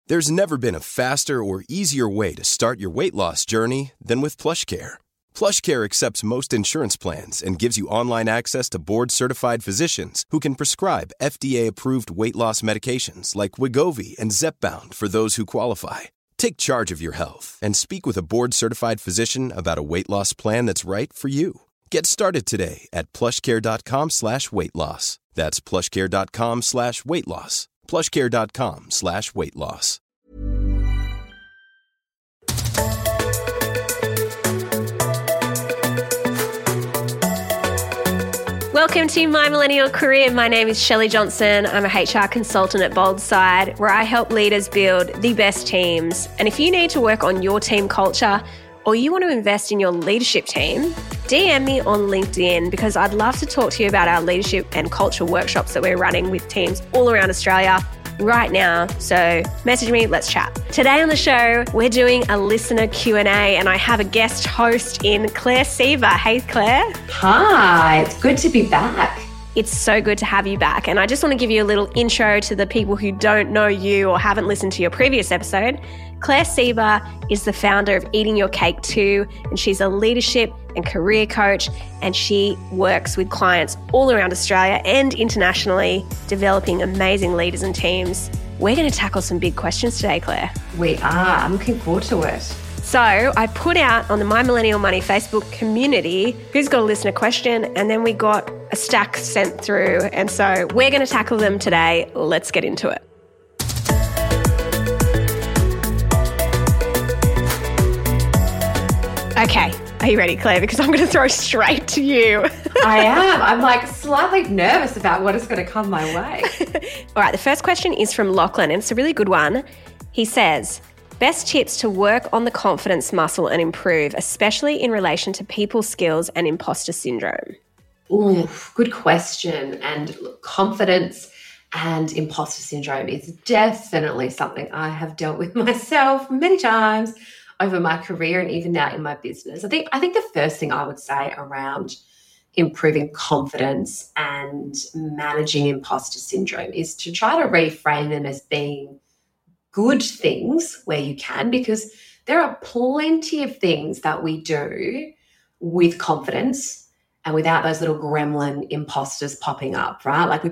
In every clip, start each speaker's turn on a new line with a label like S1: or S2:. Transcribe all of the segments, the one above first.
S1: There's never been a faster or easier way to start your weight loss journey than with PlushCare. PlushCare accepts most insurance plans and gives you online access to board-certified physicians who can prescribe FDA-approved weight loss medications like Wegovy and Zepbound for those who qualify. Take charge of your health and speak with a board-certified physician about a weight loss plan that's right for you. Get started today at plushcare.com/weight-loss. That's plushcare.com/weight-loss. plushcare.com/weight-loss.
S2: Welcome to My Millennial Career. My name is Shelley Johnson. I'm a HR consultant at Boldside, where I help leaders build the best teams. And if you need to work on your team culture or you want to invest in your leadership team, DM me on LinkedIn because I'd love to talk to you about our leadership and culture workshops that we're running with teams all around Australia right now. So message me, let's chat. Today on the show, we're doing a listener Q&A and I have a guest host in Claire Seaver. Hey, Claire.
S3: Hi, it's good to be back.
S2: It's so good to have you back. And I just want to give you a little intro to the people who don't know you or haven't listened to your previous episode. Claire Seaver is the founder of Eating Your Cake Too, and she's a leadership and career coach, and she works with clients all around Australia and internationally, developing amazing leaders and teams. We're going to tackle some big questions today, Claire.
S3: We are. I'm looking forward to it.
S2: So I put out on the My Millennial Money Facebook community who's got a listener question, and then we got a stack sent through. And so we're going to tackle them today. Let's get into it. Okay, are you ready, Claire? Because I'm going to throw straight to you.
S3: I am. I'm like slightly nervous about what is going to come my way.
S2: All right, the first question is from Lachlan, and it's a really good one. He says, best tips to work on the confidence muscle and improve, especially in relation to people skills and imposter syndrome.
S3: Ooh, good question. And look, confidence and imposter syndrome is definitely something I have dealt with myself many times over my career and even now in my business. I think the first thing I would say around improving confidence and managing imposter syndrome is to try to reframe them as being good things where you can, because there are plenty of things that we do with confidence and without those little gremlin imposters popping up, right? Like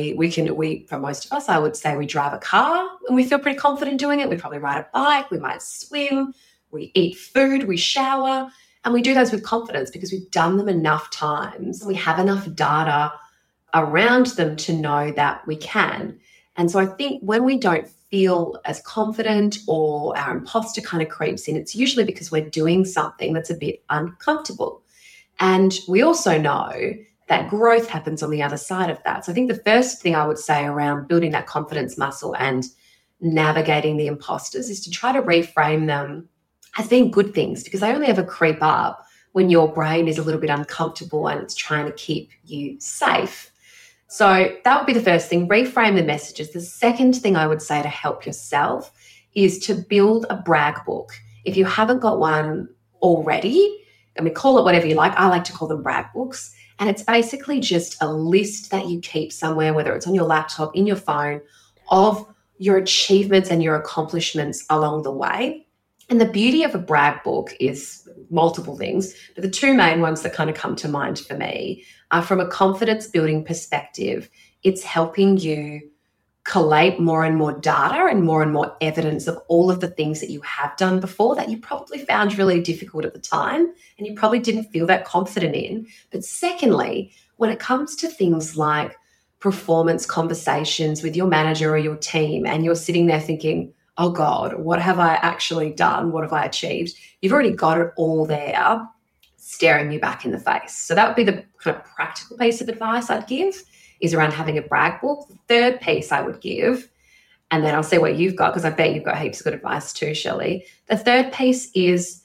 S3: for most of us, I would say we drive a car and we feel pretty confident doing it. We probably ride a bike, we might swim, we eat food, we shower, and we do those with confidence because we've done them enough times. We have enough data around them to know that we can. And so I think when we don't feel as confident or our imposter kind of creeps in, it's usually because we're doing something that's a bit uncomfortable. And we also know that growth happens on the other side of that. So I think the first thing I would say around building that confidence muscle and navigating the imposters is to try to reframe them as being good things, because they only ever creep up when your brain is a little bit uncomfortable and it's trying to keep you safe. So that would be the first thing, reframe the messages. The second thing I would say to help yourself is to build a brag book. If you haven't got one already, call it whatever you like. I like to call them brag books. And it's basically just a list that you keep somewhere, whether it's on your laptop, in your phone, of your achievements and your accomplishments along the way. And the beauty of a brag book is multiple things, but the two main ones that kind of come to mind for me are from a confidence building perspective. It's helping you collate more and more data and more evidence of all of the things that you have done before that you probably found really difficult at the time and you probably didn't feel that confident in. But secondly, when it comes to things like performance conversations with your manager or your team, and you're sitting there thinking, oh God, what have I actually done? What have I achieved? You've already got it all there staring you back in the face. So that would be the kind of practical piece of advice I'd give, is around having a brag book. The third piece I would give, and then I'll see what you've got, because I bet you've got heaps of good advice too, Shelley. The third piece is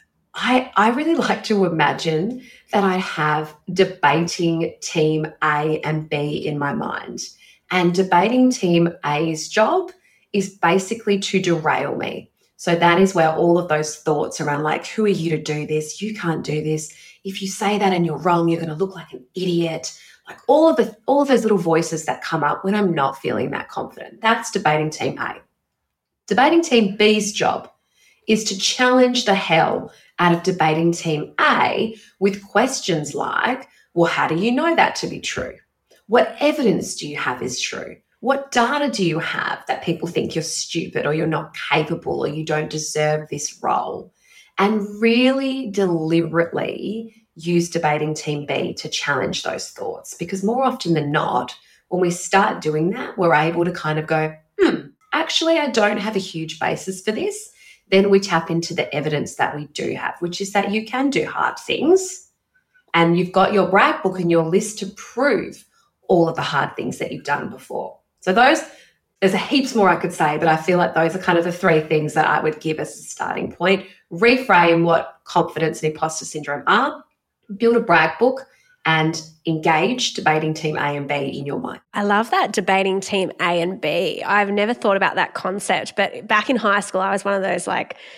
S3: I really like to imagine that I have debating team A and B in my mind. And debating team A's job is basically to derail me. So that is where all of those thoughts around like, who are you to do this? You can't do this. If you say that and you're wrong, you're going to look like an idiot. Like all of those little voices that come up when I'm not feeling that confident. That's debating team A. Debating Team B's job is to challenge the hell out of Debating Team A with questions like, well, how do you know that to be true? What evidence do you have is true? What data do you have that people think you're stupid or you're not capable or you don't deserve this role? And really deliberately use Debating Team B to challenge those thoughts, because more often than not, when we start doing that, we're able to kind of go, actually, I don't have a huge basis for this. Then we tap into the evidence that we do have, which is that you can do hard things and you've got your brag book and your list to prove all of the hard things that you've done before. So there's a heaps more I could say, but I feel like those are kind of the three things that I would give as a starting point. Reframe what confidence and imposter syndrome are, build a brag book, and engage Debating Team A and B in your mind.
S2: I love that, Debating Team A and B. I've never thought about that concept, but back in high school, I was one of those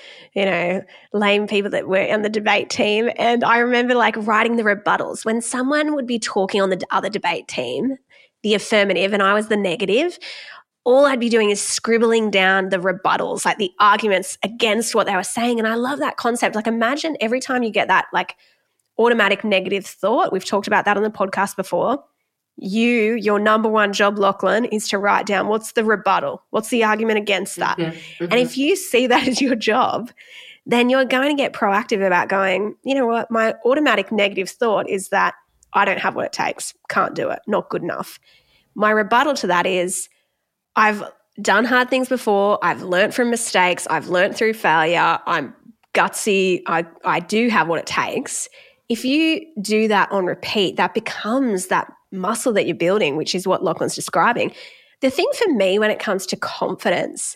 S2: lame people that were on the debate team. And I remember writing the rebuttals. When someone would be talking on the other debate team, the affirmative, and I was the negative, all I'd be doing is scribbling down the rebuttals, the arguments against what they were saying. And I love that concept. Imagine every time you get that automatic negative thought. We've talked about that on the podcast before. Your number one job, Lachlan, is to write down what's the rebuttal, what's the argument against that. Mm-hmm. And if you see that as your job, then you're going to get proactive about going, you know what, my automatic negative thought is that I don't have what it takes, can't do it, not good enough. My rebuttal to that is I've done hard things before, I've learnt from mistakes, I've learnt through failure, I'm gutsy, I do have what it takes. If you do that on repeat, that becomes that muscle that you're building, which is what Lachlan's describing. The thing for me when it comes to confidence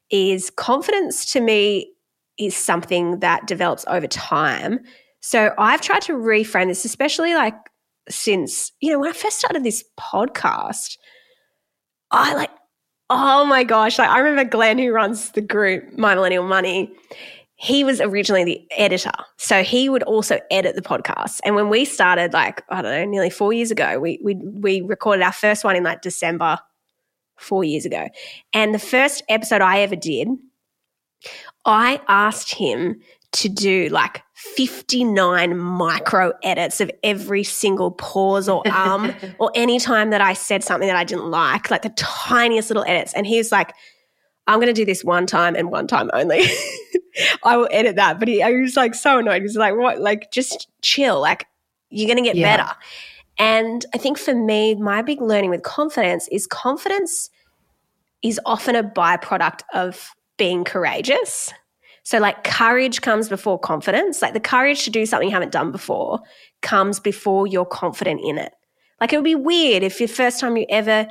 S2: to me is something that develops over time. So I've tried to reframe this, especially since, when I first started this podcast, oh my gosh, I remember Glenn, who runs the group, My Millennial Money, he was originally the editor. So he would also edit the podcast. And when we started, nearly 4 years ago, we recorded our first one in December 4 years ago. And the first episode I ever did, I asked him to do 59 micro edits of every single pause or or any time that I said something that I didn't like the tiniest little edits. And he was like, I'm going to do this one time and one time only. I will edit that. But he was so annoyed. He was like, what? Just chill. You're going to get better. And I think for me, my big learning with confidence is often a byproduct of being courageous. So courage comes before confidence. The courage to do something you haven't done before comes before you're confident in it. It would be weird if the first time you ever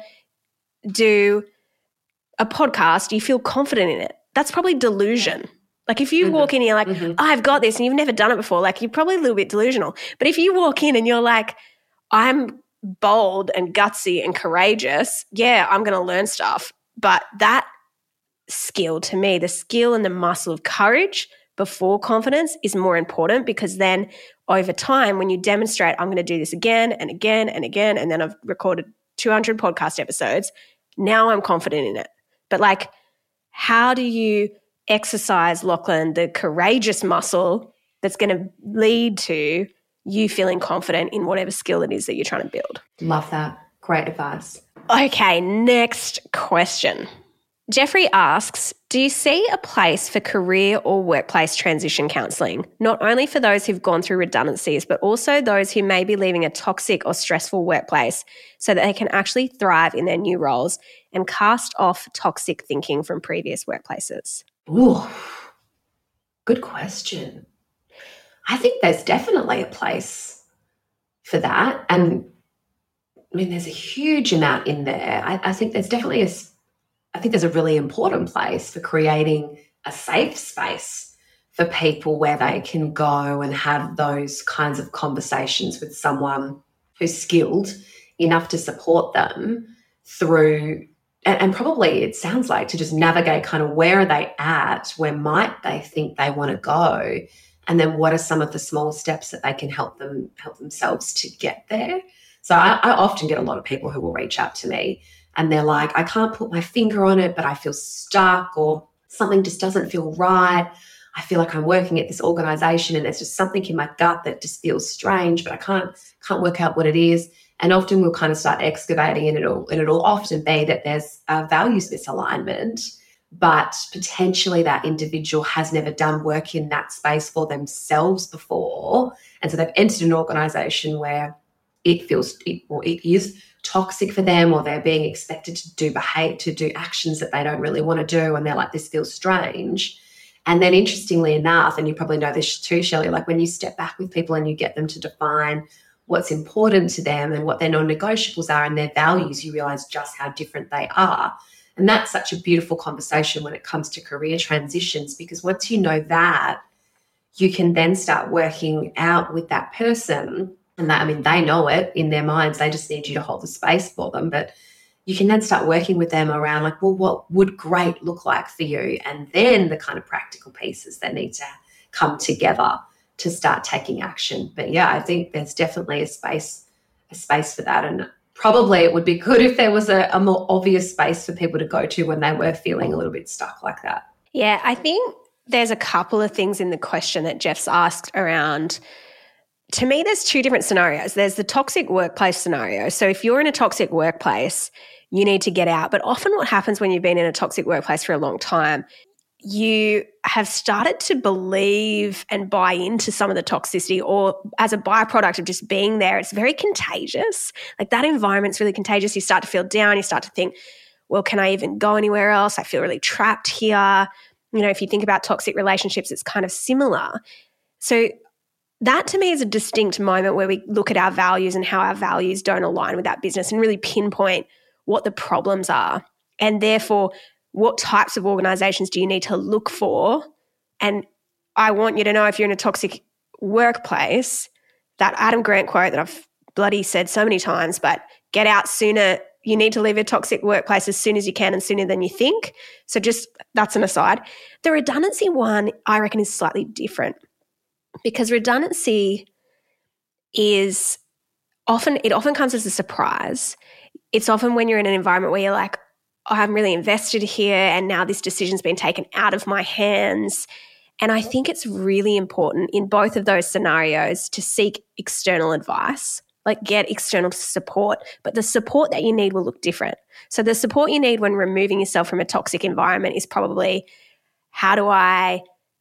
S2: do a podcast, you feel confident in it. That's probably delusion. If you walk in and you're like, I've got this, and you've never done it before, you're probably a little bit delusional. But if you walk in and you're like, I'm bold and gutsy and courageous, I'm going to learn stuff. But that skill, to me, the skill and the muscle of courage before confidence is more important, because then over time, when you demonstrate, I'm going to do this again and again and again, and then I've recorded 200 podcast episodes, now I'm confident in it. But how do you exercise, Lachlan, the courageous muscle that's going to lead to you feeling confident in whatever skill it is that you're trying to build?
S3: Love that. Great advice.
S2: Okay, next question. Jeffrey asks, do you see a place for career or workplace transition counselling, not only for those who've gone through redundancies, but also those who may be leaving a toxic or stressful workplace so that they can actually thrive in their new roles and cast off toxic thinking from previous workplaces?
S3: Ooh, good question. I think there's definitely a place for that. And there's a huge amount in there. I think there's definitely there's a really important place for creating a safe space for people where they can go and have those kinds of conversations with someone who's skilled enough to support them through, and probably it sounds like to just navigate kind of where are they at, where might they think they want to go, and then what are some of the small steps that they can help themselves to get there. So I often get a lot of people who will reach out to me and they're like, I can't put my finger on it, but I feel stuck, or something just doesn't feel right. I feel like I'm working at this organization and there's just something in my gut that just feels strange, but I can't work out what it is. And often we'll kind of start excavating, and it'll often be that there's a values misalignment, but potentially that individual has never done work in that space for themselves before. And so they've entered an organization where it is toxic for them, or they're being expected to do actions that they don't really want to do. And they're like, this feels strange. And then interestingly enough, and you probably know this too, Shelley, like when you step back with people and you get them to define what's important to them and what their non-negotiables are and their values, you realize just how different they are. And that's such a beautiful conversation when it comes to career transitions, because once you know that, you can then start working out with that person. And that, I mean, they know it in their minds. They just need you to hold the space for them. But you can then start working with them around like, well, what would great look like for you? And then the kind of practical pieces that need to come together to start taking action. But yeah, I think there's definitely a space for that. And probably it would be good if there was a more obvious space for people to go to when they were feeling a little bit stuck like that.
S2: Yeah, I think there's a couple of things in the question that Jeff's asked around. To me, there's two different scenarios. There's the toxic workplace scenario. So if you're in a toxic workplace, you need to get out. But often what happens when you've been in a toxic workplace for a long time, you have started to believe and buy into some of the toxicity, or as a byproduct of just being there, it's very contagious. Like that environment's really contagious. You start to feel down. You start to think, well, can I even go anywhere else? I feel really trapped here. You know, if you think about toxic relationships, it's kind of similar. So that to me is a distinct moment where we look at our values and how our values don't align with that business and really pinpoint what the problems are. And therefore, what types of organizations do you need to look for? And I want you to know, if you're in a toxic workplace, that Adam Grant quote that I've bloody said so many times, but get out sooner. You need to leave a toxic workplace as soon as you can and sooner than you think. So just that's an aside. The redundancy one, I reckon, is slightly different, because redundancy is often comes as a surprise. It's often when you're in an environment where you're like, oh, I'm really invested here and now this decision's been taken out of my hands. And I think it's really important in both of those scenarios to seek external advice, like get external support, but the support that you need will look different. So the support you need when removing yourself from a toxic environment is probably, how do I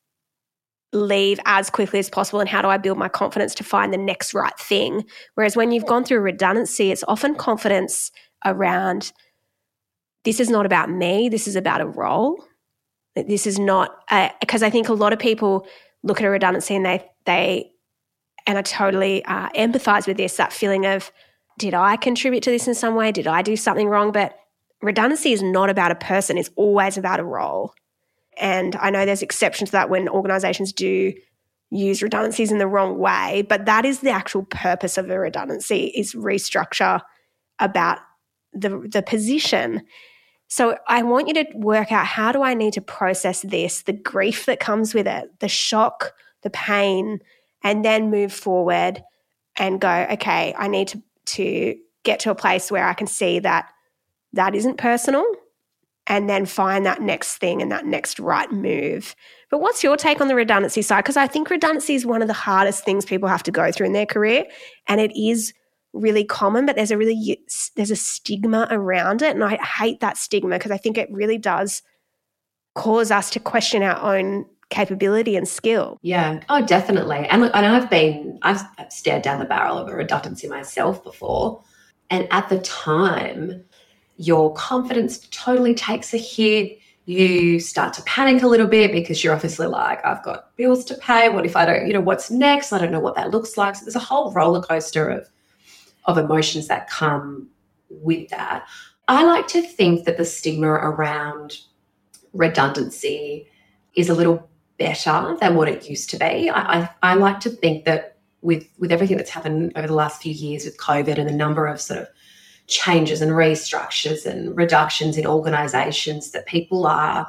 S2: leave as quickly as possible and how do I build my confidence to find the next right thing? Whereas when you've gone through redundancy, it's often confidence around, this is not about me, this is about a role. This is not, because I think a lot of people look at a redundancy and and I totally empathize with this, that feeling of, did I contribute to this in some way? Did I do something wrong? But redundancy is not about a person, it's always about a role. And I know there's exceptions to that when organisations do use redundancies in the wrong way, but that is the actual purpose of a redundancy, is restructure about the position. So I want you to work out, how do I need to process this, the grief that comes with it, the shock, the pain, and then move forward and go, okay, I need to get to a place where I can see that that isn't personal, and then find that next thing and that next right move. But what's your take on the redundancy side? Because I think redundancy is one of the hardest things people have to go through in their career, and it is really common, but there's a stigma around it, and I hate that stigma because I think it really does cause us to question our own capability and skill.
S3: Yeah, oh, definitely. And look, I've stared down the barrel of a redundancy myself before, and at the time, your confidence totally takes a hit. You start to panic a little bit because you're obviously like, I've got bills to pay. What if I don't, what's next? I don't know what that looks like. So there's a whole roller coaster of emotions that come with that. I like to think that the stigma around redundancy is a little better than what it used to be. I like to think that with everything that's happened over the last few years with COVID and the number of sort of changes and restructures and reductions in organisations, that people are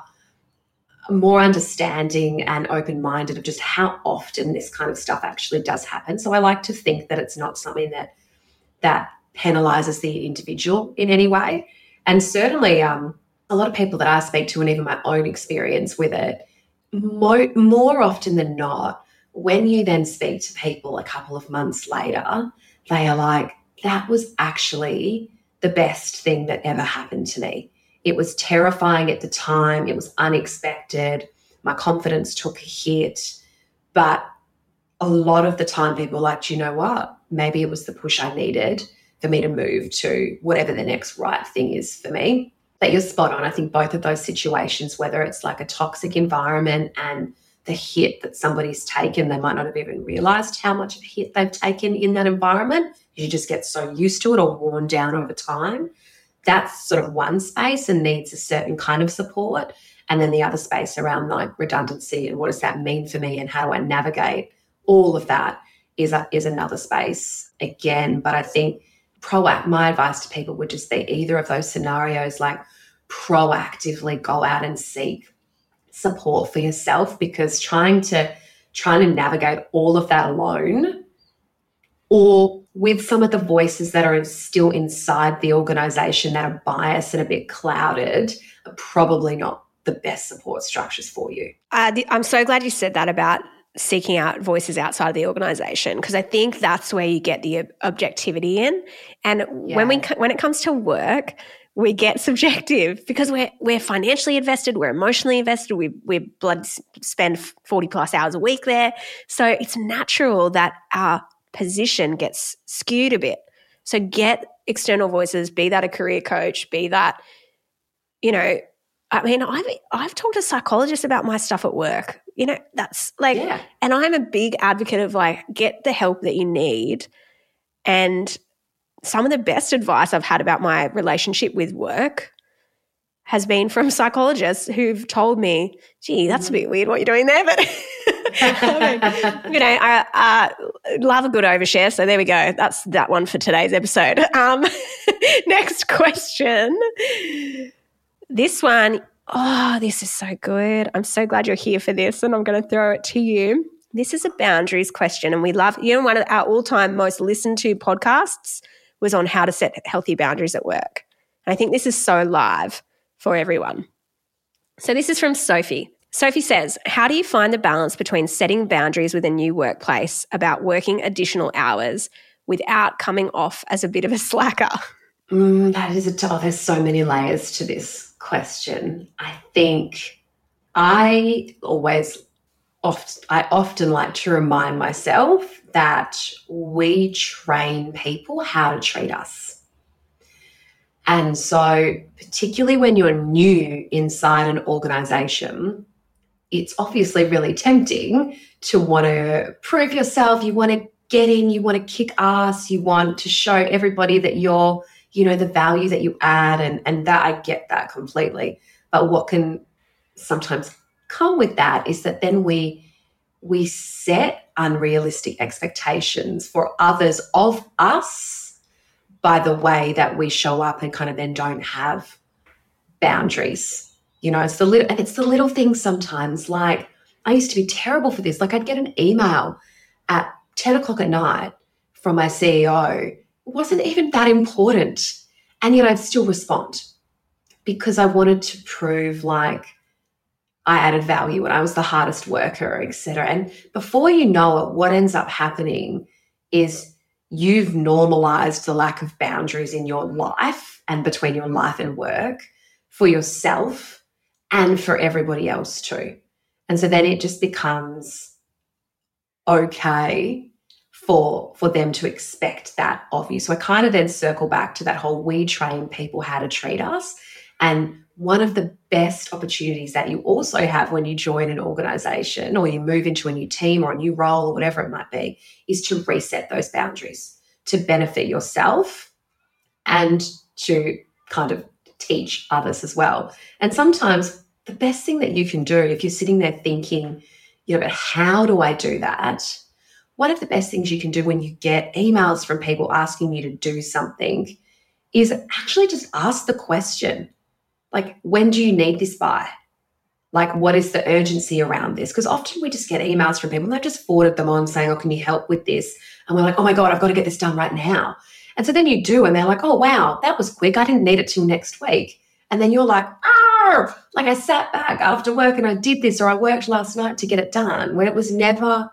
S3: more understanding and open-minded of just how often this kind of stuff actually does happen. So I like to think that it's not something that penalises the individual in any way. And certainly a lot of people that I speak to, and even my own experience with it, more often than not, when you then speak to people a couple of months later, they are like, that was actually the best thing that ever happened to me. It was terrifying at the time. It was unexpected. My confidence took a hit. But a lot of the time people are like, do you know what? Maybe it was the push I needed for me to move to whatever the next right thing is for me. But you're spot on. I think both of those situations, whether it's like a toxic environment and the hit that somebody's taken, they might not have even realized how much of a hit they've taken in that environment. You just get so used to it or worn down over time. That's sort of one space and needs a certain kind of support. And then the other space around like redundancy and what does that mean for me and how do I navigate all of that is another space again. But I think my advice to people would just be either of those scenarios, like proactively go out and seek support for yourself, because trying to navigate all of that alone or with some of the voices that are still inside the organization that are biased and a bit clouded are probably not the best support structures for you.
S2: I'm so glad you said that about seeking out voices outside of the organization, because I think that's where you get the objectivity in. And when it comes to work, we get subjective because we're financially invested, we're emotionally invested, we spend 40 plus hours a week there. So it's natural that our position gets skewed a bit. So get external voices, be that a career coach, be that, I mean, I've talked to psychologists about my stuff at work. That's like, and I'm a big advocate of like, get the help that you need. And some of the best advice I've had about my relationship with work has been from psychologists who've told me, gee, that's a bit weird what you're doing there, but I love a good overshare. So there we go. That's that one for today's episode. Next question. This one, this is so good. I'm so glad you're here for this, and I'm going to throw it to you. This is a boundaries question, and we love, one of our all-time most listened to podcasts was on how to set healthy boundaries at work. And I think this is so live for everyone. So this is from Sophie. Sophie says, how do you find the balance between setting boundaries with a new workplace about working additional hours without coming off as a bit of a slacker?
S3: That is there's so many layers to this question. I think I often like to remind myself that we train people how to treat us. And so particularly when you're new inside an organization, it's obviously really tempting to want to prove yourself. You want to get in, you want to kick ass, you want to show everybody that you're, the value that you add, and that I get that completely. But what can sometimes come with that is that then we set unrealistic expectations for others of us by the way that we show up and kind of then don't have boundaries. It's the little things sometimes. Like I used to be terrible for this. Like I'd get an email at 10 o'clock at night from my CEO. It wasn't even that important. And yet I'd still respond because I wanted to prove like I added value and I was the hardest worker, et cetera. And before you know it, what ends up happening is you've normalized the lack of boundaries in your life and between your life and work for yourself and for everybody else too. And so then it just becomes okay for them to expect that of you. So I kind of then circle back to that whole we train people how to treat us. And one of the best opportunities that you also have when you join an organization or you move into a new team or a new role or whatever it might be is to reset those boundaries to benefit yourself and to kind of teach others as well. And sometimes the best thing that you can do if you're sitting there thinking, but how do I do that? One of the best things you can do when you get emails from people asking you to do something is actually just ask the question, like, when do you need this by? Like, what is the urgency around this? Because often we just get emails from people and they've just forwarded them on saying, can you help with this? And we're like, oh my God, I've got to get this done right now. And so then you do, and they're like, oh, wow, that was quick. I didn't need it till next week. And then you're like, oh, like I sat back after work and I did this, or I worked last night to get it done, when it was never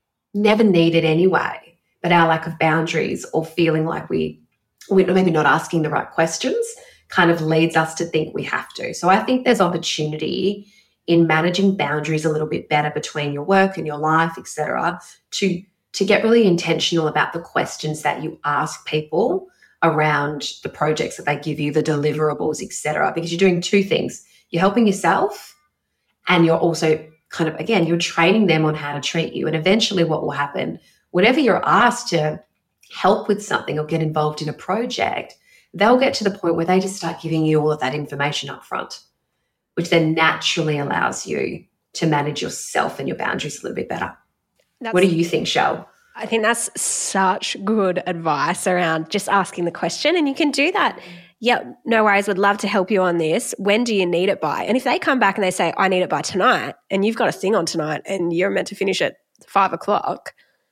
S3: needed anyway. But our lack of boundaries or feeling like we're maybe not asking the right questions kind of leads us to think we have to. So I think there's opportunity in managing boundaries a little bit better between your work and your life, et cetera, to get really intentional about the questions that you ask people around the projects that they give you, the deliverables, et cetera, because you're doing two things. You're helping yourself and you're also kind of, again, you're training them on how to treat you. And eventually what will happen, whenever you're asked to help with something or get involved in a project, they'll get to the point where they just start giving you all of that information up front, which then naturally allows you to manage yourself and your boundaries a little bit better. What do you think, Shell?
S2: I think that's such good advice around just asking the question, and you can do that. Yeah, no worries, would love to help you on this. When do you need it by? And if they come back and they say, I need it by tonight, and you've got a thing on tonight and you're meant to finish at 5 o'clock,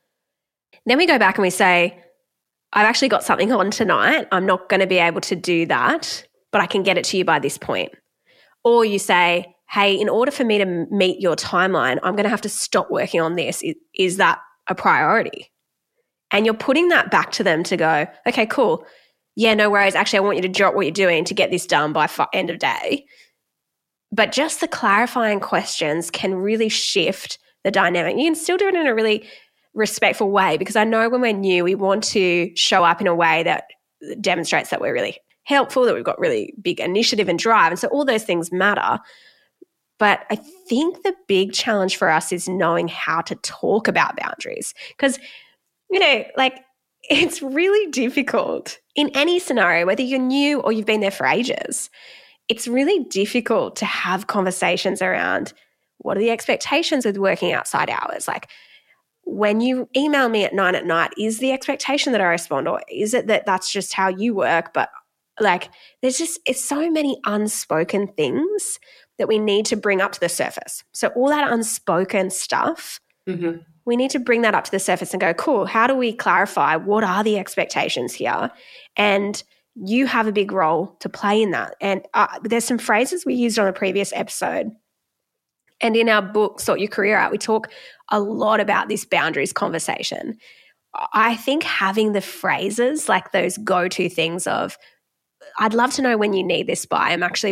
S2: then we go back and we say, I've actually got something on tonight. I'm not going to be able to do that, but I can get it to you by this point. Or you say, hey, in order for me to meet your timeline, I'm going to have to stop working on this. Is that a priority? And you're putting that back to them to go, okay, cool. Yeah, no worries. Actually, I want you to drop what you're doing to get this done by end of day. But just the clarifying questions can really shift the dynamic. You can still do it in a really respectful way, because I know when we're new, we want to show up in a way that demonstrates that we're really helpful, that we've got really big initiative and drive. And so all those things matter. But I think the big challenge for us is knowing how to talk about boundaries, because, like, it's really difficult in any scenario, whether you're new or you've been there for ages. It's really difficult to have conversations around what are the expectations with working outside hours. Like, when you email me at 9 at night, is the expectation that I respond, or is it that that's just how you work? But like, it's so many unspoken things that we need to bring up to the surface. So all that unspoken stuff, we need to bring that up to the surface and go, cool, how do we clarify what are the expectations here? And you have a big role to play in that. And there's some phrases we used on a previous episode. And in our book, Sort Your Career Out, we talk a lot about this boundaries conversation. I think having the phrases, like those go-to things of, I'd love to know when you need this by.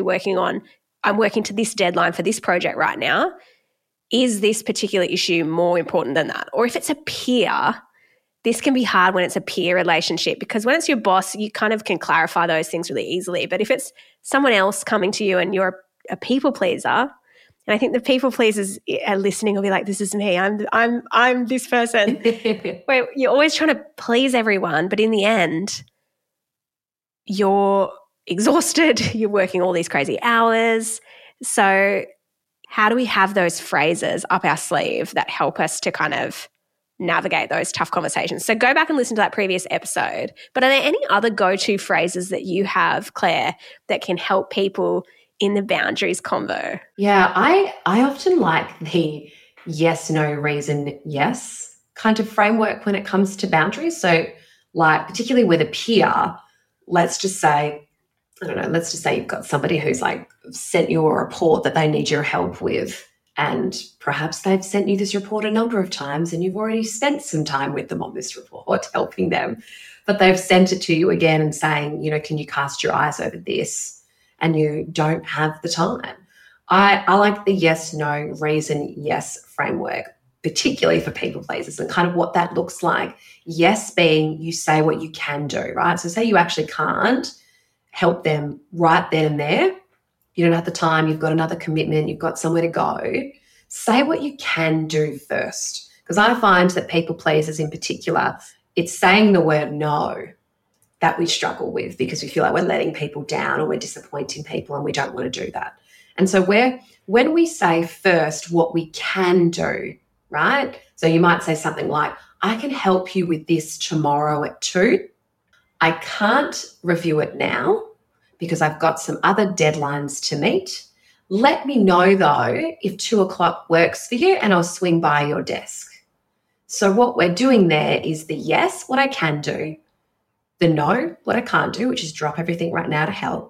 S2: I'm working to this deadline for this project right now. Is this particular issue more important than that? Or if it's a peer, this can be hard when it's a peer relationship, because when it's your boss, you kind of can clarify those things really easily. But if it's someone else coming to you and you're a people pleaser, and I think the people pleasers are listening will be like, this is me. I'm this person. Where you're always trying to please everyone, but in the end, you're exhausted. You're working all these crazy hours. So how do we have those phrases up our sleeve that help us to kind of navigate those tough conversations? So go back and listen to that previous episode. But are there any other go-to phrases that you have, Claire, that can help people in the boundaries convo?
S3: Yeah, I often like the yes, no, reason, yes kind of framework when it comes to boundaries. So like particularly with a peer, let's just say you've got somebody who's like sent you a report that they need your help with, and perhaps they've sent you this report a number of times and you've already spent some time with them on this report helping them, but they've sent it to you again and saying, can you cast your eyes over this? And you don't have the time. I like the yes, no, reason, yes framework, particularly for people pleasers, and kind of what that looks like. Yes being you say what you can do, right? So say you actually can't help them right then and there. You don't have the time, you've got another commitment, you've got somewhere to go. Say what you can do first. Because I find that people pleasers in particular, it's saying the word no that we struggle with, because we feel like we're letting people down or we're disappointing people, and we don't want to do that. And so when we say first what we can do, right? So you might say something like, I can help you with this tomorrow at 2. I can't review it now because I've got some other deadlines to meet. Let me know though if 2 o'clock works for you and I'll swing by your desk. So what we're doing there is the yes, what I can do, the no, what I can't do, which is drop everything right now to help.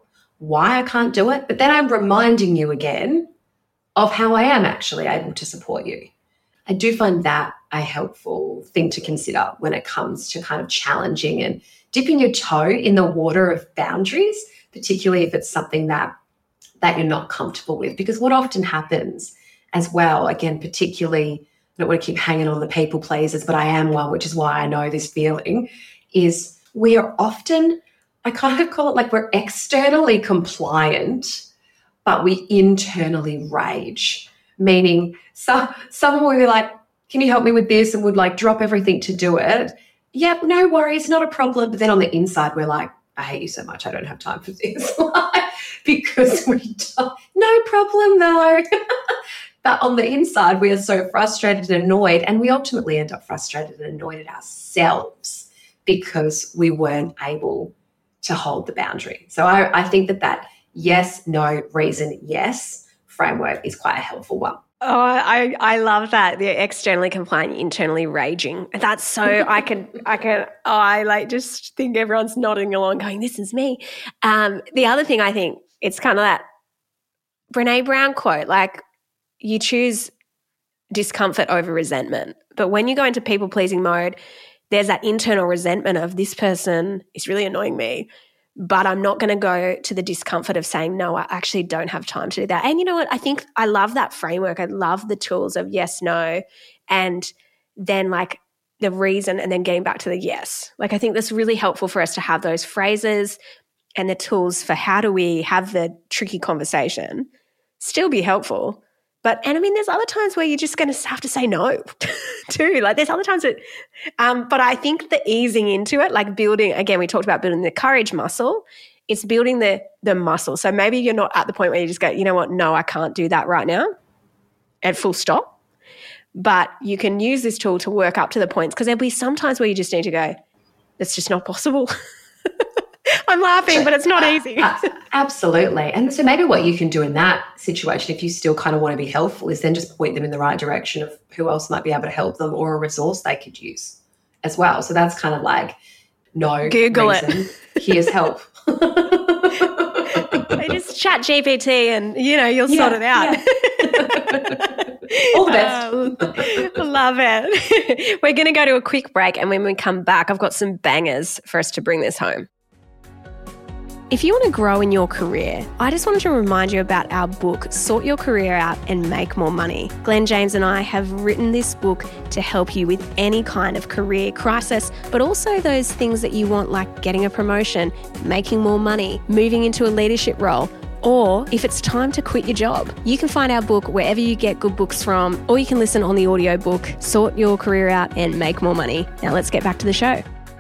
S3: why I can't do it, but then I'm reminding you again of how I am actually able to support you. I do find that a helpful thing to consider when it comes to kind of challenging and dipping your toe in the water of boundaries, particularly if it's something that you're not comfortable with. Because what often happens as well, again, particularly, I don't want to keep hanging on the people pleasers, but I am one, which is why I know this feeling, is we are often, I kind of call it like we're externally compliant, but we internally rage. Meaning someone will be like, can you help me with this? And would like drop everything to do it. Yep, no worries, not a problem. But then on the inside, we're like, I hate you so much, I don't have time for this. Because we don't, no problem though. But on the inside, we are so frustrated and annoyed, and we ultimately end up frustrated and annoyed at ourselves because we weren't able to hold the boundary. So I think that yes, no, reason, yes framework is quite a helpful one.
S2: Oh, I love that. The externally compliant, internally raging. That's so I like just think everyone's nodding along going, this is me. The other thing I think, it's kind of that Brene Brown quote, like you choose discomfort over resentment. But when you go into people-pleasing mode, there's that internal resentment of this person is really annoying me, but I'm not going to go to the discomfort of saying, no, I actually don't have time to do that. And you know what? I think I love that framework. I love the tools of yes, no, and then like the reason and then getting back to the yes. Like I think that's really helpful for us to have those phrases and the tools for how do we have the tricky conversation, still be helpful. And I mean, there's other times where you're just going to have to say no too. Like there's other times that, but I think the easing into it, like building, again, we talked about building the courage muscle. It's building the muscle. So maybe you're not at the point where you just go, you know what, no, I can't do that right now at full stop. But you can use this tool to work up to the points because there'll be some times where you just need to go, it's just not possible. I'm laughing, but it's not easy.
S3: Absolutely. And so maybe what you can do in that situation, if you still kind of want to be helpful, is then just point them in the right direction of who else might be able to help them or a resource they could use as well. So that's kind of like, no
S2: Google
S3: reason. Here's help.
S2: They just chat GPT and, you'll sort it out.
S3: Yeah. All the best.
S2: Love it. We're going to go to a quick break, and when we come back, I've got some bangers for us to bring this home. If you want to grow in your career, I just wanted to remind you about our book, Sort Your Career Out and Make More Money. Glenn James and I have written this book to help you with any kind of career crisis, but also those things that you want, like getting a promotion, making more money, moving into a leadership role, or if it's time to quit your job. You can find our book wherever you get good books from, or you can listen on the audiobook, Sort Your Career Out and Make More Money. Now let's get back to the show.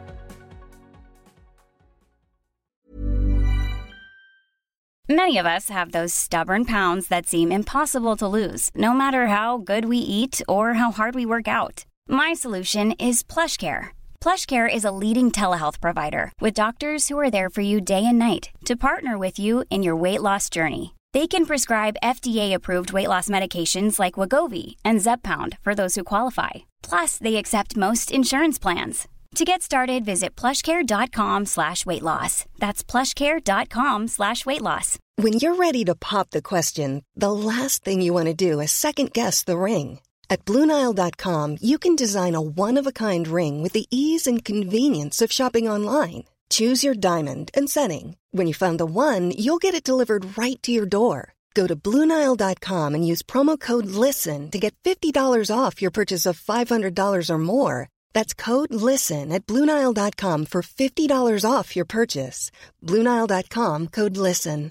S4: Many of us have those stubborn pounds that seem impossible to lose, no matter how good we eat or how hard we work out. My solution is PlushCare. PlushCare is a leading telehealth provider with doctors who are there for you day and night to partner with you in your weight loss journey. They can prescribe FDA-approved weight loss medications like Wegovy and Zepbound for those who qualify. Plus, they accept most insurance plans. To get started, visit plushcare.com/weightloss. That's plushcare.com/weightloss.
S5: When you're ready to pop the question, the last thing you want to do is second-guess the ring. At BlueNile.com, you can design a one-of-a-kind ring with the ease and convenience of shopping online. Choose your diamond and setting. When you find the one, you'll get it delivered right to your door. Go to BlueNile.com and use promo code LISTEN to get $50 off your purchase of $500 or more. That's code LISTEN at BlueNile.com for $50 off your purchase. BlueNile.com, code LISTEN.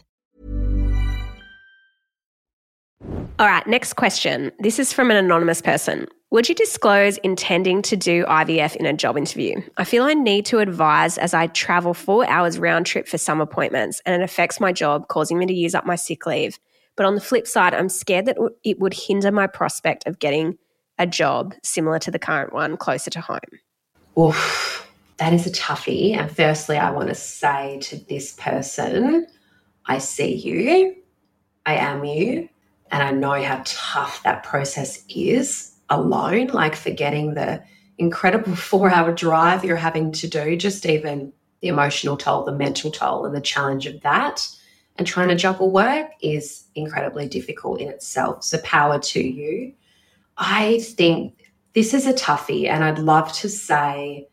S2: All right, next question. This is from an anonymous person. Would you disclose intending to do IVF in a job interview? I feel I need to advise as I travel 4 hours round trip for some appointments and it affects my job, causing me to use up my sick leave. But on the flip side, I'm scared that it would hinder my prospect of getting a job similar to the current one closer to home.
S3: Oof, that is a toughie. And firstly, I want to say to this person, I see you, I am you, and I know how tough that process is alone, like forgetting the incredible 4-hour drive you're having to do, just even the emotional toll, the mental toll, and the challenge of that. and trying to juggle work is incredibly difficult in itself. So power to you. I think this is a toughie, and I'd love to say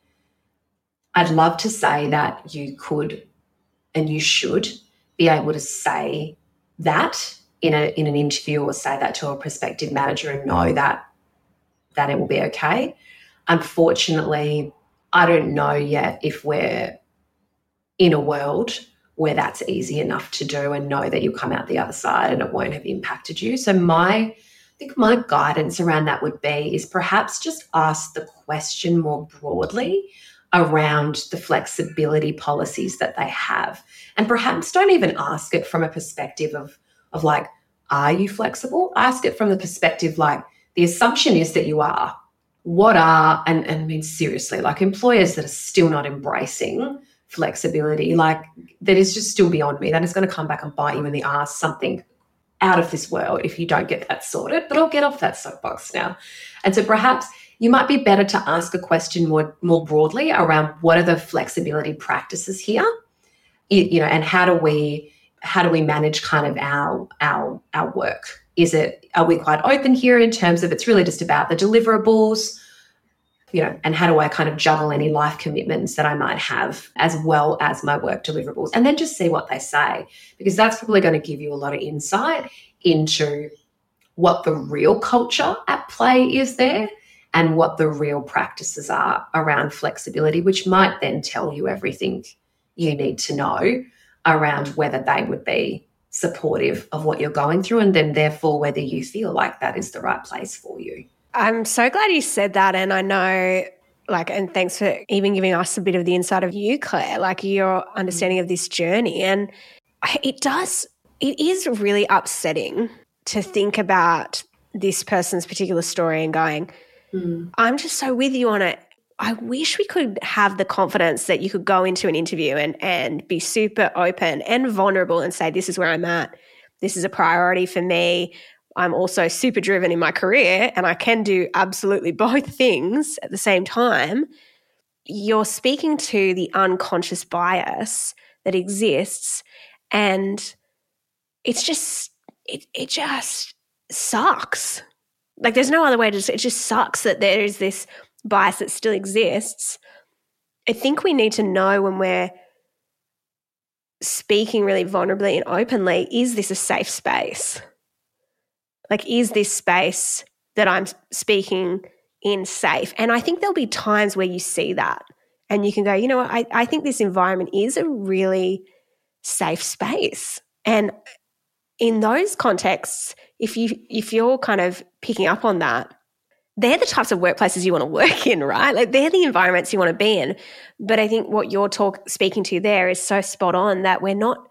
S3: that you could and you should be able to say that in an interview, or say that to a prospective manager and know that it will be okay. Unfortunately, I don't know yet if we're in a world where that's easy enough to do and know that you'll come out the other side and it won't have impacted you. So I think my guidance around that would be is perhaps just ask the question more broadly around the flexibility policies that they have. And perhaps don't even ask it from a perspective of like, are you flexible? Ask it from the perspective like, the assumption is that you are. What are, and I mean, seriously, like employers that are still not embracing flexibility, like that is just still beyond me. That is going to come back and bite you in the ass, something out of this world if you don't get that sorted. But I'll get off that soapbox now. And so perhaps you might be better to ask a question more broadly around what are the flexibility practices here, and how do we manage kind of our work? Are we quite open here in terms of it's really just about the deliverables, and how do I kind of juggle any life commitments that I might have as well as my work deliverables, and then just see what they say, because that's probably going to give you a lot of insight into what the real culture at play is there and what the real practices are around flexibility, which might then tell you everything you need to know around whether they would be supportive of what you're going through, and then therefore whether you feel like that is the right place for you.
S2: I'm so glad you said that. And I know, and thanks for even giving us a bit of the insight of you, Claire, like your understanding of this journey. And it is really upsetting to think about this person's particular story and going, I'm just so with you on it. I wish we could have the confidence that you could go into an interview and be super open and vulnerable and say, this is where I'm at. This is a priority for me. I'm also super driven in my career and I can do absolutely both things at the same time. You're speaking to the unconscious bias that exists, and it's just, it just sucks. Like there's no other way to say it. It just sucks that there is this bias that still exists. I think we need to know when we're speaking really vulnerably and openly, is this a safe space? Like, is this space that I'm speaking in safe? And I think there'll be times where you see that and you can go, you know what, I think this environment is a really safe space. And in those contexts, if you're kind of picking up on that, they're the types of workplaces you want to work in, right? Like they're the environments you want to be in. But I think what you're speaking to there is so spot on that we're not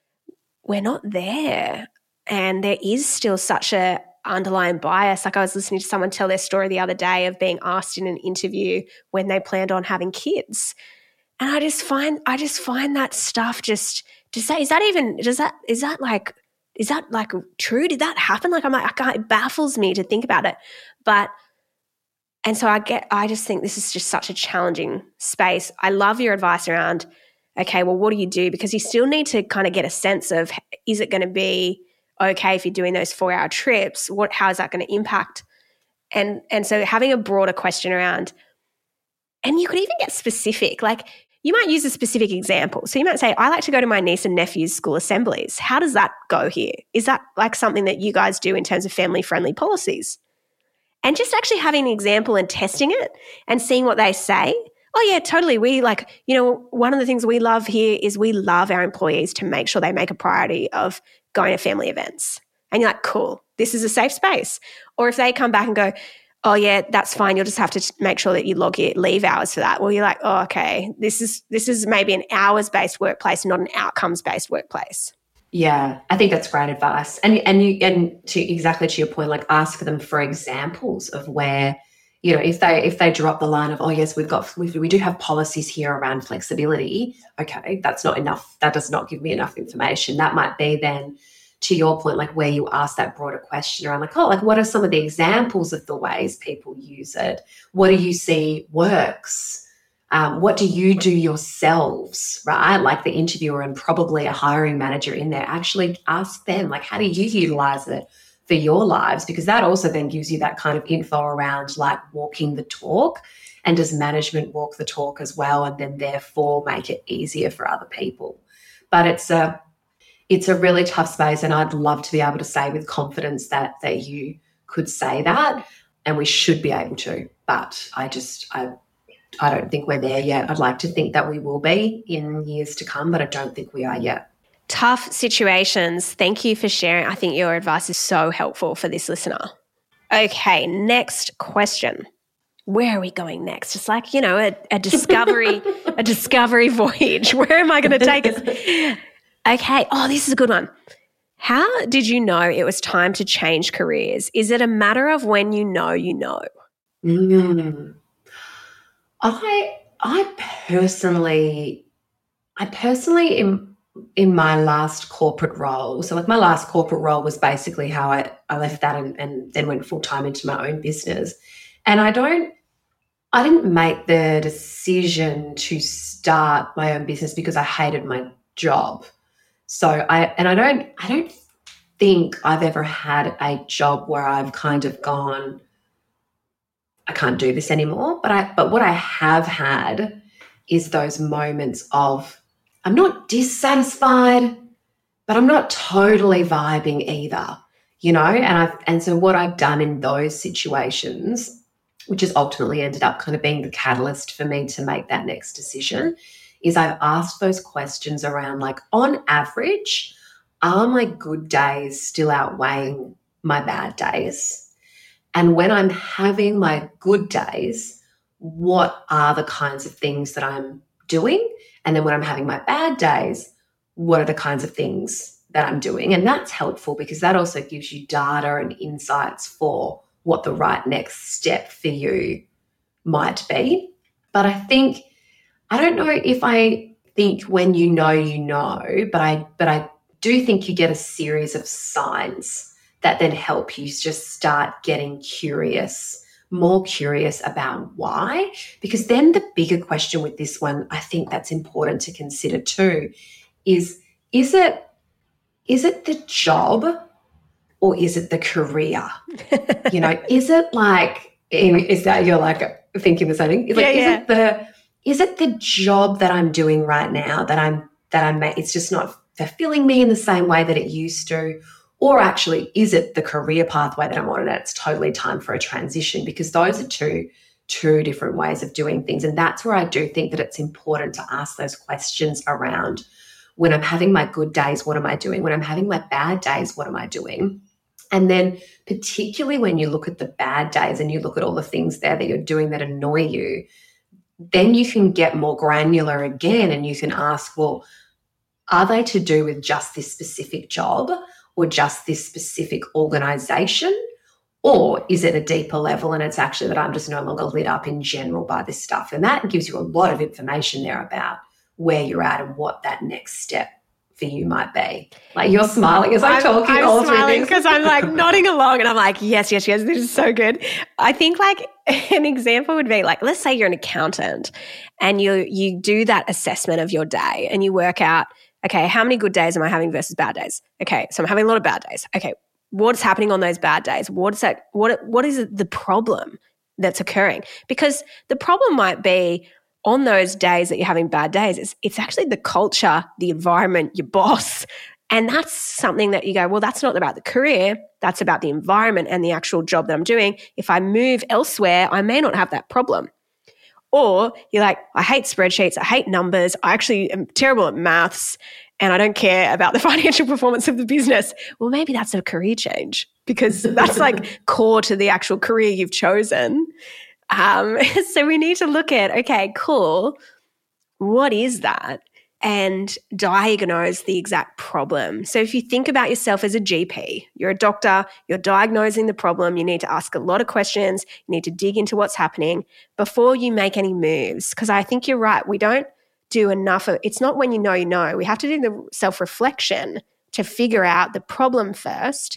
S2: there. And there is still such a underlying bias. Like I was listening to someone tell their story the other day of being asked in an interview when they planned on having kids. And I just find that stuff just to say, is that like true? Did that happen? Like it baffles me to think about it. And so I just think this is just such a challenging space. I love your advice around, okay, well, what do you do? Because you still need to kind of get a sense of, is it going to be okay if you're doing those 4-hour trips? How is that going to impact? And so having a broader question around, and you could even get specific, like you might use a specific example. So you might say, I like to go to my niece and nephew's school assemblies. How does that go here? Is that like something that you guys do in terms of family-friendly policies? And just actually having an example and testing it and seeing what they say. Oh, yeah, totally. We one of the things we love here is we love our employees to make sure they make a priority of going to family events. And you're like, cool, this is a safe space. Or if they come back and go, oh, yeah, that's fine, you'll just have to make sure that you log your leave hours for that. Well, you're like, oh, okay, this is maybe an hours-based workplace, not an outcomes-based workplace.
S3: Yeah, I think that's great advice. And exactly to your point, like ask them for examples of where, if they drop the line of, oh yes, we do have policies here around flexibility. Okay, that's not enough. That does not give me enough information. That might be then, to your point, like where you ask that broader question around like, oh, like what are some of the examples of the ways people use it? What do you see works? What do you do yourselves, right? Like the interviewer and probably a hiring manager in there, actually ask them, like, how do you utilize it for your lives? Because that also then gives you that kind of info around like walking the talk. And does management walk the talk as well, and then therefore make it easier for other people? But it's a really tough space, and I'd love to be able to say with confidence that you could say that, and we should be able to. But I don't think we're there yet. I'd like to think that we will be in years to come, but I don't think we are yet.
S2: Tough situations. Thank you for sharing. I think your advice is so helpful for this listener. Okay, next question. Where are we going next? It's like, a discovery, a discovery voyage. Where am I going to take us? Okay. Oh, this is a good one. How did you know it was time to change careers? Is it a matter of when you know you know?
S3: I personally in my last corporate role, so like my last corporate role was basically how I left that and then went full-time into my own business. And I didn't make the decision to start my own business because I hated my job. So I don't think I've ever had a job where I've kind of gone, I can't do this anymore. But what I have had is those moments of I'm not dissatisfied, but I'm not totally vibing either, and so what I've done in those situations, which has ultimately ended up kind of being the catalyst for me to make that next decision, is I've asked those questions around like, on average, are my good days still outweighing my bad days? And when I'm having my good days, what are the kinds of things that I'm doing? And then when I'm having my bad days, what are the kinds of things that I'm doing? And that's helpful because that also gives you data and insights for what the right next step for you might be. But I don't know if I think when you know, but I do think you get a series of signs that then help you just start getting more curious about why. Because then the bigger question with this one, I think that's important to consider too, is it the job or is it the career? Is it like, is that you're like thinking the same thing? Like, is it the job that I'm doing right now that it's just not fulfilling me in the same way that it used to? Or actually, is it the career pathway that I'm on and it's totally time for a transition? Because those are two different ways of doing things. And that's where I do think that it's important to ask those questions around, when I'm having my good days, what am I doing? When I'm having my bad days, what am I doing? And then particularly when you look at the bad days and you look at all the things there that you're doing that annoy you, then you can get more granular again and you can ask, well, are they to do with just this specific job or just this specific organisation? Or is it a deeper level and it's actually that I'm just no longer lit up in general by this stuff? And that gives you a lot of information there about where you're at and what that next step for you might be. Like, you're smiling as I'm talking all through this.
S2: I'm smiling because I'm like nodding along and I'm like, yes, this is so good. I think like an example would be like, let's say you're an accountant and you do that assessment of your day and you work out, okay, how many good days am I having versus bad days? Okay, so I'm having a lot of bad days. Okay, what's happening on those bad days? What is the problem that's occurring? Because the problem might be on those days that you're having bad days, it's actually the culture, the environment, your boss. And that's something that you go, well, that's not about the career. That's about the environment and the actual job that I'm doing. If I move elsewhere, I may not have that problem. Or you're like, I hate spreadsheets. I hate numbers. I actually am terrible at maths and I don't care about the financial performance of the business. Well, maybe that's a career change because that's like core to the actual career you've chosen. So we need to look at, okay, cool, what is that? And diagnose the exact problem. So if you think about yourself as a GP, you're a doctor, you're diagnosing the problem, you need to ask a lot of questions, you need to dig into what's happening before you make any moves. Because I think you're right, we don't do enough of, it's not when you know. We have to do the self-reflection to figure out the problem first.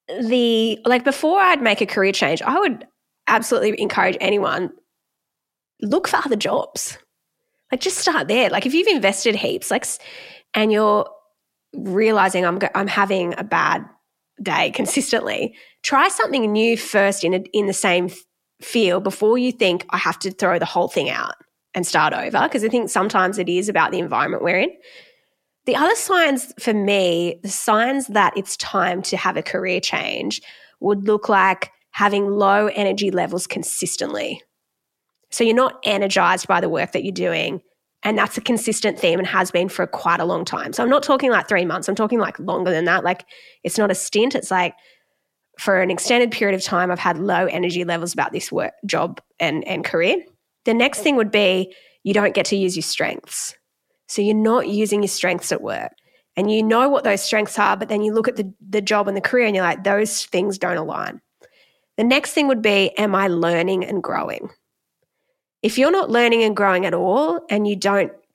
S2: Before I'd make a career change, I would absolutely encourage anyone, look for other jobs. Like just start there. Like if you've invested heaps, like, and you're realizing I'm having a bad day consistently, try something new first in the same field before you think I have to throw the whole thing out and start over, because I think sometimes it is about the environment we're in. The other signs for me, the signs that it's time to have a career change would look like having low energy levels consistently. So you're not energized by the work that you're doing, and that's a consistent theme and has been for quite a long time. So I'm not talking like 3 months. I'm talking like longer than that. Like it's not a stint. It's like for an extended period of time, I've had low energy levels about this work, job and career. The next thing would be you don't get to use your strengths. So you're not using your strengths at work, and you know what those strengths are, but then you look at the job and the career and you're like, those things don't align. The next thing would be, am I learning and growing? If you're not learning and growing at all, and you've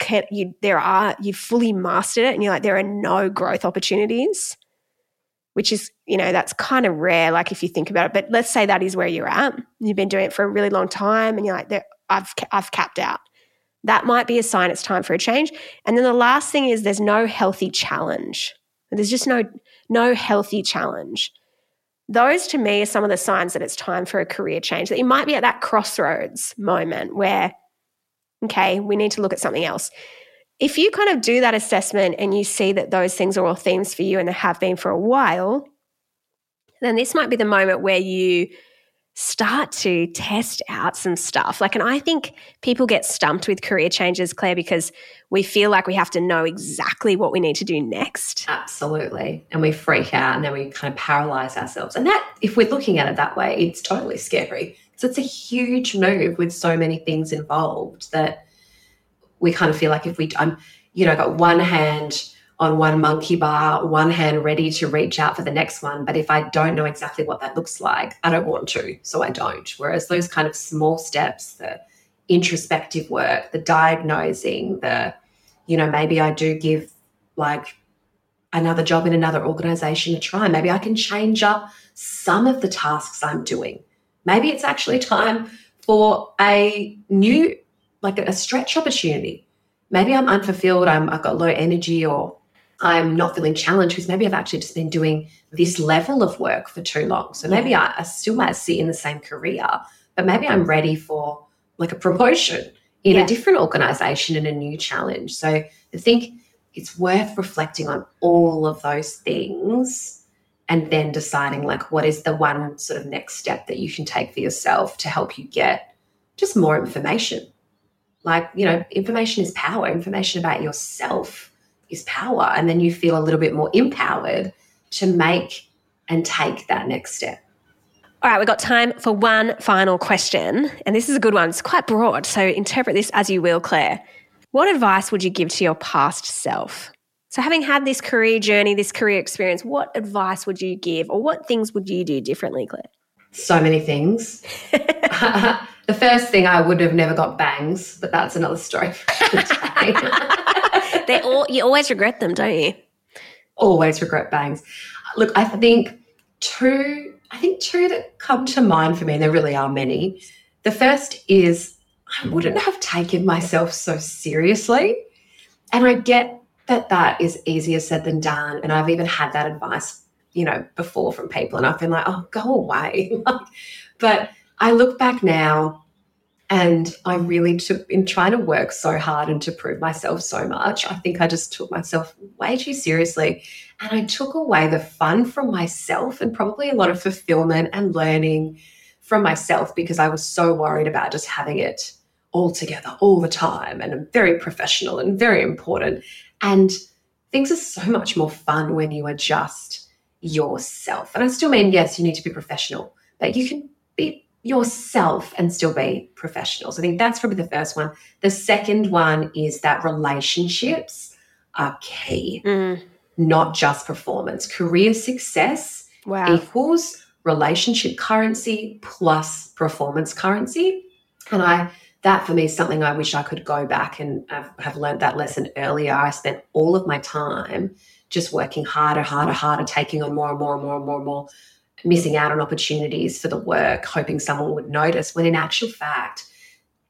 S2: fully mastered it and you're like, there are no growth opportunities, which is, that's kind of rare, like if you think about it, but let's say that is where you're at. You've been doing it for a really long time and you're like, I've capped out. That might be a sign it's time for a change. And then the last thing is there's no healthy challenge. There's just no healthy challenge. Those to me are some of the signs that it's time for a career change, that you might be at that crossroads moment where, okay, we need to look at something else. If you kind of do that assessment and you see that those things are all themes for you and they have been for a while, then this might be the moment where you start to test out some stuff. And I think people get stumped with career changes, Claire, because we feel like we have to know exactly what we need to do next.
S3: Absolutely. And we freak out and then we kind of paralyze ourselves. And that, if we're looking at it that way, it's totally scary. So it's a huge move with so many things involved that we kind of feel like if I'm got one hand on one monkey bar, one hand ready to reach out for the next one. But if I don't know exactly what that looks like, I don't want to, so I don't. Whereas those kind of small steps, the introspective work, the diagnosing, maybe I do give like another job in another organization a try. Maybe I can change up some of the tasks I'm doing. Maybe it's actually time for a new, like a stretch opportunity. Maybe I'm unfulfilled, I've got low energy, or I'm not feeling challenged because maybe I've actually just been doing this level of work for too long. So maybe I still might sit in the same career, but maybe I'm ready for like a promotion in a different organization and a new challenge. So I think it's worth reflecting on all of those things and then deciding like what is the one sort of next step that you can take for yourself to help you get just more information. Like, information is power. Information about yourself is power. And then you feel a little bit more empowered to make and take that next step.
S2: All right, we've got time for one final question. And this is a good one. It's quite broad, so interpret this as you will, Claire. What advice would you give to your past self? So having had this career journey, this career experience, what advice would you give, or what things would you do differently, Claire?
S3: So many things. The first thing, I would have never got bangs, but that's another story for today.
S2: You always regret them, don't you?
S3: Always regret bangs. Look, I think two that come to mind for me, and there really are many. The first is I wouldn't have taken myself so seriously. And I get that is easier said than done. And I've even had that advice, before from people, and I've been like, oh, go away. But I look back now and I really took, in trying to work so hard and to prove myself so much, I think I just took myself way too seriously, and I took away the fun from myself and probably a lot of fulfillment and learning from myself because I was so worried about just having it all together all the time and very professional and very important. And things are so much more fun when you are just yourself. And I still mean, yes, you need to be professional, but you can be yourself and still be professional. So I think that's probably the first one. The second one is that relationships are key, not just performance. Career success equals relationship currency plus performance currency. And that for me is something I wish I could go back and have learned that lesson earlier. I spent all of my time just working harder, taking on more, missing out on opportunities for the work, hoping someone would notice, when in actual fact,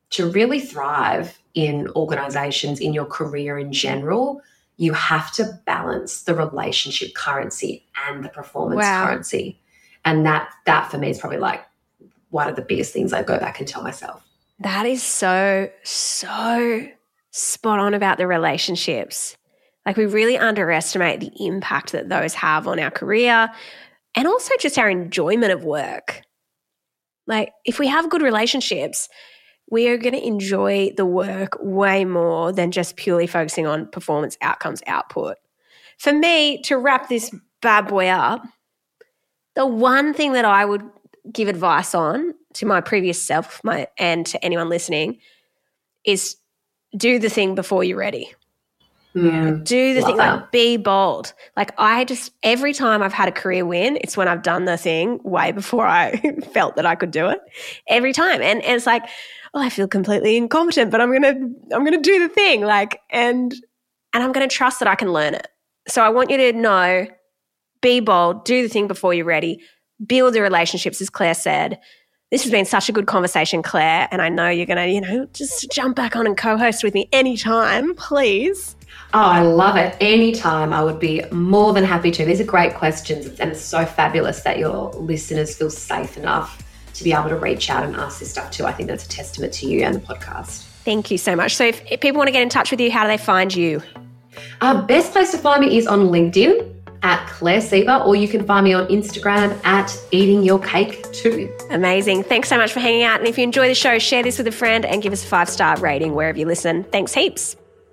S3: to really thrive in organizations, in your career in general, you have to balance the relationship currency and the performance currency. And that for me is probably like one of the biggest things I go back and tell myself.
S2: That is so spot on about the relationships. Like, we really underestimate the impact that those have on our career and also just our enjoyment of work. Like, if we have good relationships, we are going to enjoy the work way more than just purely focusing on performance outcomes output. For me, to wrap this bad boy up, the one thing that I would give advice on to my previous self and to anyone listening is do the thing before you're ready. Do the thing, like, be bold. Like, every time I've had a career win, it's when I've done the thing way before I felt that I could do it. Every time. And it's like, oh, I feel completely incompetent, but I'm gonna do the thing. Like, and I'm gonna trust that I can learn it. So I want you to know, be bold, do the thing before you're ready, build the relationships, as Claire said. This has been such a good conversation, Claire, and I know you're going to, just jump back on and co-host with me anytime, please.
S3: Oh, I love it. Anytime, I would be more than happy to. These are great questions, and it's so fabulous that your listeners feel safe enough to be able to reach out and ask this stuff too. I think that's a testament to you and the podcast.
S2: Thank you so much. So if people want to get in touch with you, how do they find you?
S3: Best place to find me is on LinkedIn at Claire Sieber, or you can find me on Instagram at Eating Your Cake Too.
S2: Amazing. Thanks so much for hanging out. And if you enjoy the show, share this with a friend and give us a 5-star rating wherever you listen. Thanks heaps.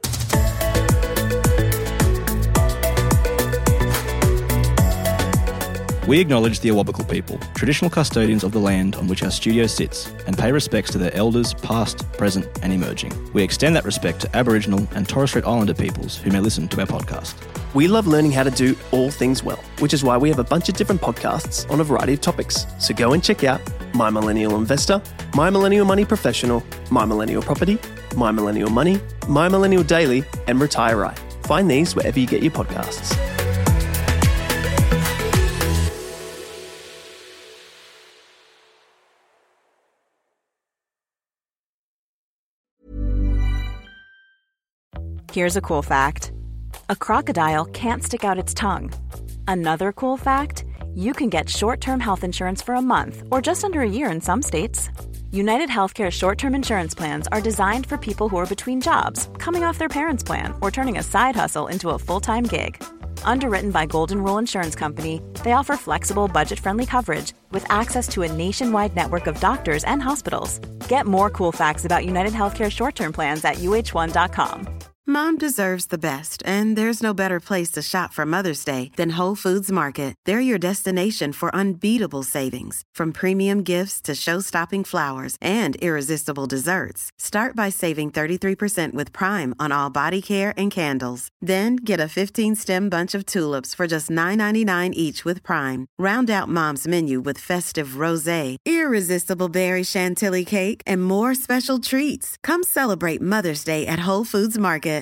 S6: We acknowledge the Awabakal people, traditional custodians of the land on which our studio sits, and pay respects to their elders past, present and emerging. We extend that respect to Aboriginal and Torres Strait Islander peoples who may listen to our podcast.
S7: We love learning how to do all things well, which is why we have a bunch of different podcasts on a variety of topics. So go and check out My Millennial Investor, My Millennial Money Professional, My Millennial Property, My Millennial Money, My Millennial Daily, and Retire Right. Find these wherever you get your podcasts.
S8: Here's a cool fact. A crocodile can't stick out its tongue. Another cool fact, you can get short-term health insurance for a month or just under a year in some states. United Healthcare short-term insurance plans are designed for people who are between jobs, coming off their parents' plan, or turning a side hustle into a full-time gig. Underwritten by Golden Rule Insurance Company, they offer flexible, budget-friendly coverage with access to a nationwide network of doctors and hospitals. Get more cool facts about United Healthcare short-term plans at uh1.com.
S9: Mom deserves the best, and there's no better place to shop for Mother's Day than Whole Foods Market. They're your destination for unbeatable savings, from premium gifts to show-stopping flowers and irresistible desserts. Start by saving 33% with Prime on all body care and candles. Then get a 15-stem bunch of tulips for just $9.99 each with Prime. Round out Mom's menu with festive rosé, irresistible berry chantilly cake, and more special treats. Come celebrate Mother's Day at Whole Foods Market.